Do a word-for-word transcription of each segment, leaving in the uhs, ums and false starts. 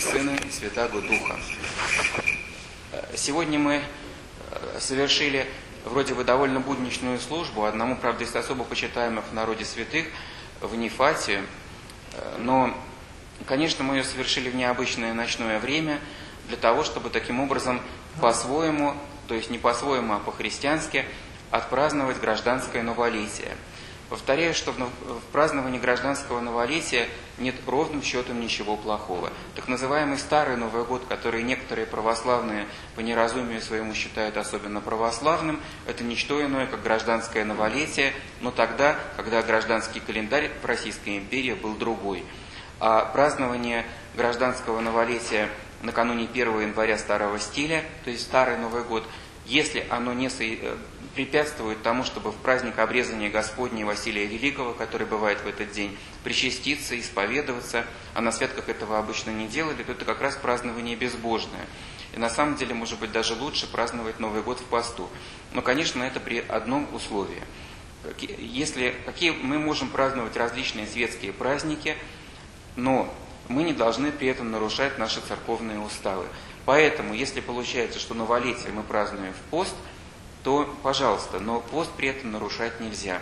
Сына и Святаго Духа. Сегодня мы совершили вроде бы довольно будничную службу, одному, правда, из особо почитаемых в народе святых, в Нефатию, но, конечно, мы ее совершили в необычное ночное время, для того, чтобы таким образом по-своему, то есть не по-своему, а по-христиански, отпраздновать гражданское новолетие. Повторяю, что в праздновании гражданского новолетия нет ровным счетом ничего плохого. Так называемый Старый Новый год, который некоторые православные по неразумию своему считают особенно православным, это ничто иное, как гражданское новолетие, но тогда, когда гражданский календарь в Российской империи был другой. А празднование гражданского новолетия накануне первого января старого стиля, то есть Старый Новый год, если оно не препятствует тому, чтобы в праздник обрезания Господня Василия Великого, который бывает в этот день, причаститься, исповедоваться, а на святках этого обычно не делали, то это как раз празднование безбожное. И на самом деле, может быть, даже лучше праздновать Новый год в посту. Но, конечно, это при одном условии. Если, какие, мы можем праздновать различные светские праздники, но мы не должны при этом нарушать наши церковные уставы. Поэтому, если получается, что новолетие мы празднуем в пост, то, пожалуйста, но пост при этом нарушать нельзя.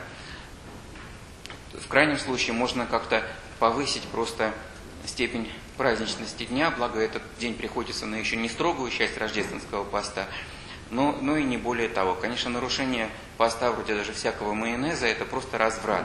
В крайнем случае можно как-то повысить просто степень праздничности дня, благо этот день приходится на еще не строгую часть рождественского поста, но, но и не более того. Конечно, нарушение поста вроде даже всякого майонеза – это просто разврат.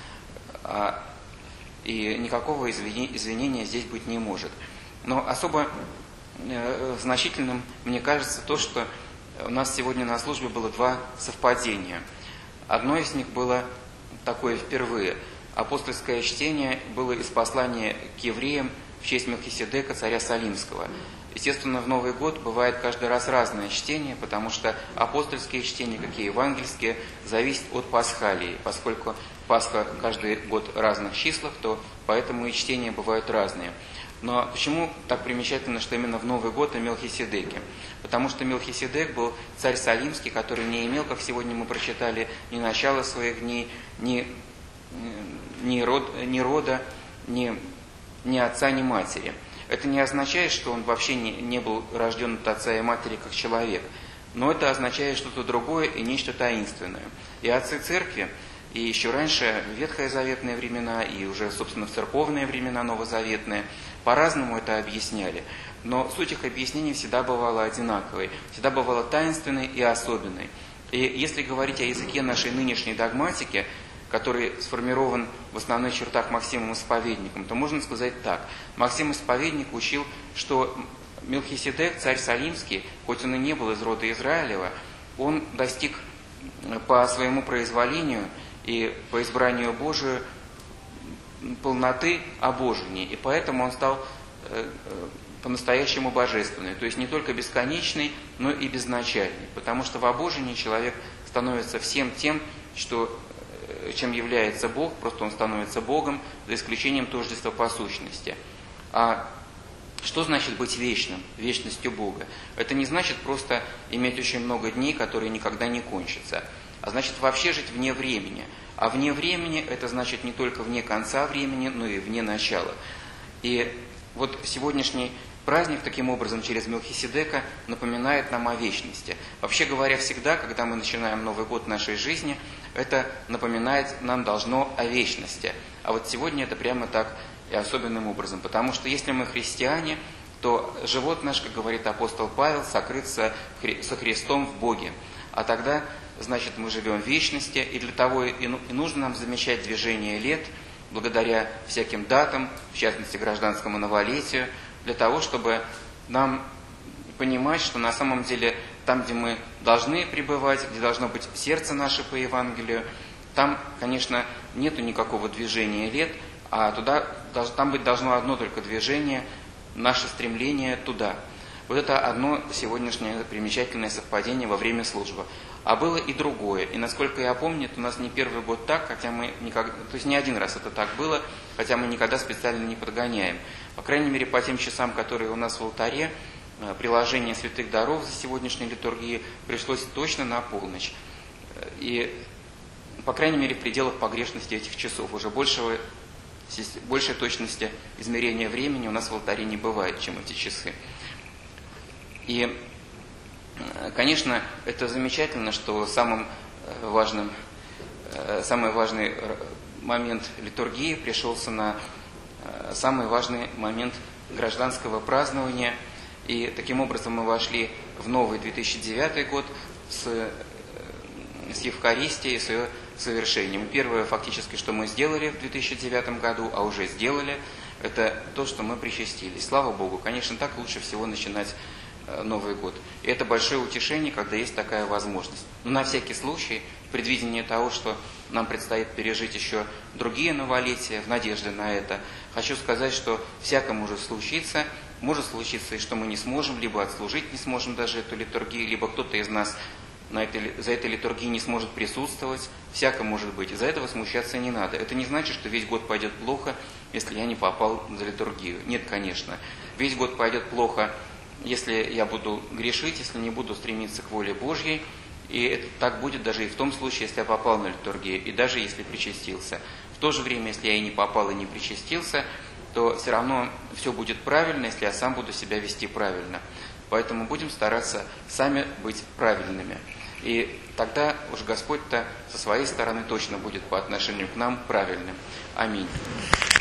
А, и никакого извинения здесь быть не может. Но особо э, значительным, мне кажется, то, что у нас сегодня на службе было два совпадения. Одно из них было такое впервые. Апостольское чтение было из послания к евреям в честь Мелхиседека, царя Салимского. Естественно, в Новый год бывает каждый раз разное чтение, потому что апостольские чтения, как и евангельские, зависят от пасхалии. Поскольку Пасха каждый год в разных числах, то поэтому и чтения бывают разные. Но почему так примечательно, что именно в Новый год о Мелхиседеке? Потому что Мелхиседек был царь Салимский, который не имел, как сегодня мы прочитали, ни начала своих дней, ни, ни, род, ни рода, ни, ни отца, ни матери. Это не означает, что он вообще не, не был рожден от отца и матери как человек, но это означает что-то другое и нечто таинственное. И отцы церкви, и еще раньше, в ветхозаветные времена, и уже, собственно, в церковные времена новозаветные, по-разному это объясняли. Но суть их объяснений всегда бывала одинаковой, всегда бывала таинственной и особенной. И если говорить о языке нашей нынешней догматики, который сформирован в основных чертах Максимом Исповедником, то можно сказать так. Максим Исповедник учил, что Мелхиседек, царь Салимский, хоть он и не был из рода Израилева, он достиг по своему произволению и по избранию Божию полноты обожения, и поэтому он стал э, э, по-настоящему божественный, то есть не только бесконечный, но и безначальный, потому что в обожении человек становится всем тем, что, э, чем является Бог, просто он становится Богом, за исключением тождества по сущности. А что значит быть вечным, вечностью Бога? Это не значит просто иметь очень много дней, которые никогда не кончатся, а значит вообще жить вне времени. А вне времени это значит не только вне конца времени, но и вне начала. И вот сегодняшний праздник таким образом через Мелхиседека напоминает нам о вечности. Вообще говоря, всегда, когда мы начинаем Новый год нашей жизни, это напоминать нам должно о вечности. А вот сегодня это прямо так и особенным образом. Потому что если мы христиане, то живот наш, как говорит апостол Павел, сокрыт со Христом в Боге. А тогда, значит, мы живем в вечности, и для того и нужно нам замечать движение лет, благодаря всяким датам, в частности, гражданскому новолетию, для того, чтобы нам понимать, что на самом деле там, где мы должны пребывать, где должно быть сердце наше по Евангелию, там, конечно, нету никакого движения лет, а туда, там быть должно одно только движение, наше стремление туда. Вот это одно сегодняшнее примечательное совпадение во время службы. А было и другое. И насколько я помню, это у нас не первый год так, хотя мы никогда, то есть не один раз это так было, хотя мы никогда специально не подгоняем. По крайней мере, по тем часам, которые у нас в алтаре, приложение святых даров за сегодняшней литургии пришлось точно на полночь. И, по крайней мере, в пределах погрешности этих часов. Уже большего большей точности измерения времени у нас в алтаре не бывает, чем эти часы. И, конечно, это замечательно, что самым важным, самый важный момент литургии пришелся на самый важный момент гражданского празднования. И таким образом мы вошли в новый две тысячи девятый год с, с Евхаристией, с ее совершением. Первое, фактически, что мы сделали в две тысячи девятом году, а уже сделали, это то, что мы причастились. Слава Богу, конечно, так лучше всего начинать Новый год. И это большое утешение, когда есть такая возможность. Но на всякий случай, в предвидении того, что нам предстоит пережить еще другие новолетия, в надежде на это, хочу сказать, что всяко может случиться. Может случиться и что мы не сможем, либо отслужить не сможем даже эту литургию, либо кто-то из нас на этой, за этой литургией не сможет присутствовать. Всяко может быть. Из-за этого смущаться не надо. Это не значит, что весь год пойдет плохо, если я не попал за литургию. Нет, конечно. Весь год пойдет плохо, если я буду грешить, если не буду стремиться к воле Божьей. И это так будет даже и в том случае, если я попал на литургию, и даже если причастился. В то же время, если я и не попал, и не причастился, то все равно все будет правильно, если я сам буду себя вести правильно. Поэтому будем стараться сами быть правильными. И тогда уж Господь-то со своей стороны точно будет по отношению к нам правильным. Аминь.